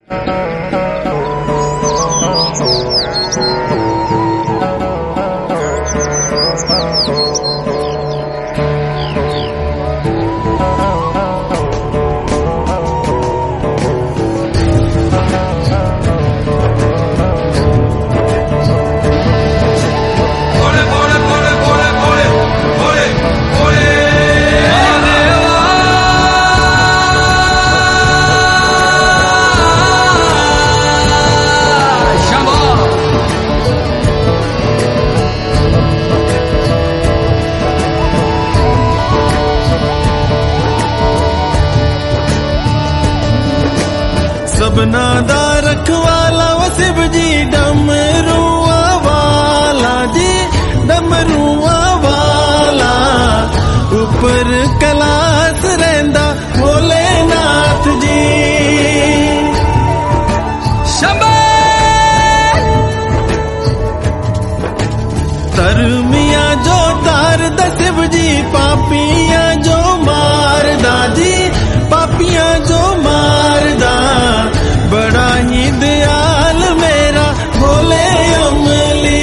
सबना दा रखवाला वो शिव जी डमरुआ वाला जी, डमरुआ वाला ऊपर कैलाश रहिंदा भोलेनाथ जी। शंभो धर्मिया जो तारदा शिव जी, पापियां जो मारदा जी, पापियां जो मारदा। बड़ा ही दयाल मेरा भोले अमली।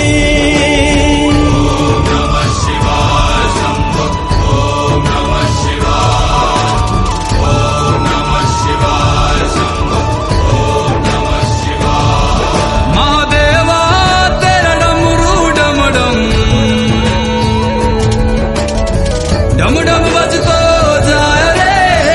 ओम नमः शिवाय शंभो, ओम नमः शिवाय, ओम नमः शिवाय शंभो, ओम नमः शिवाय। महादेवा तेरा डमरू डम डम डम डम बजतो जाए रे।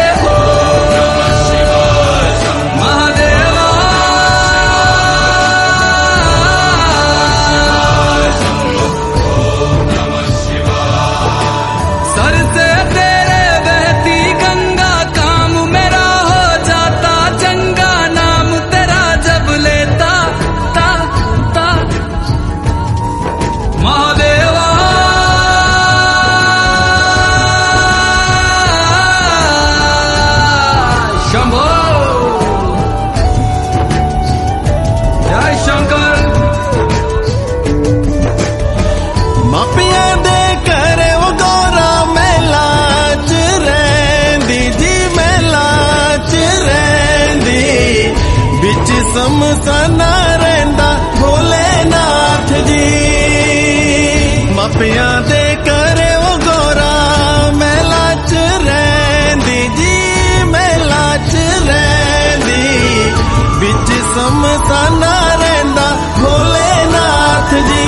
समसाना रहिंदा भोलेनाथ जी। मापिया दे करे वो गोरा मेला च रहिंदी जी, मेला च रहिंदी। बिच समसाना रहिंदा भोलेनाथ जी।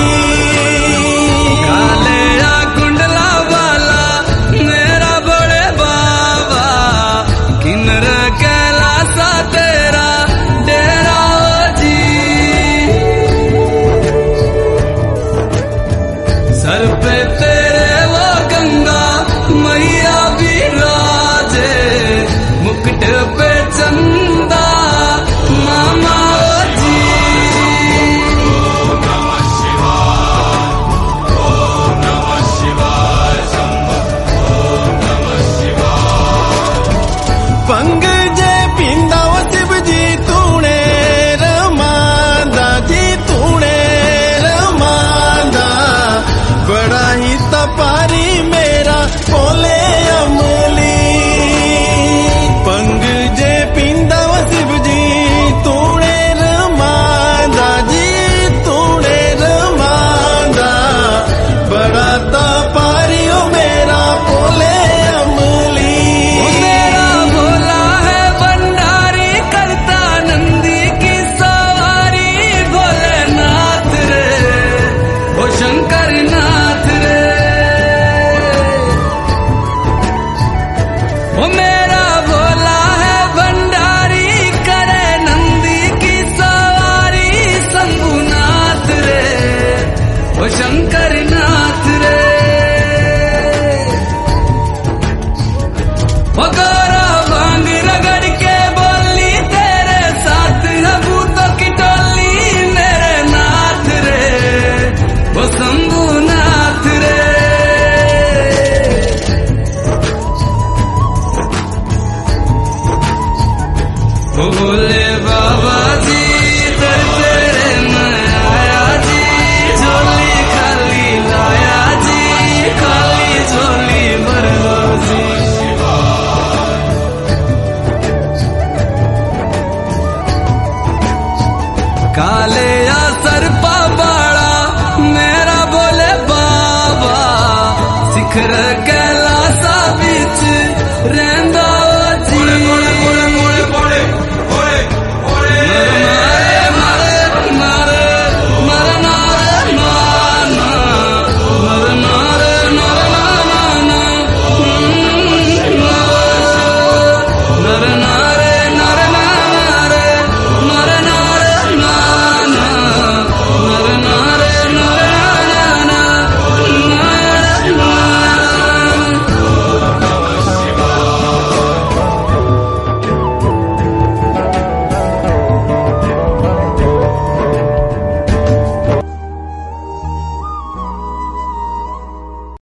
काले आ कुंडला वाला मेरा बड़े बाबा, किन्नर कैलासा तेरा डेरा जी। सर पे तेरे वो गंगा मैया विराजे, मुकुट पे चंदा मामा जी। काले या सरपा बाड़ा मेरा भोले बाबा, शिखर कैलासा बीच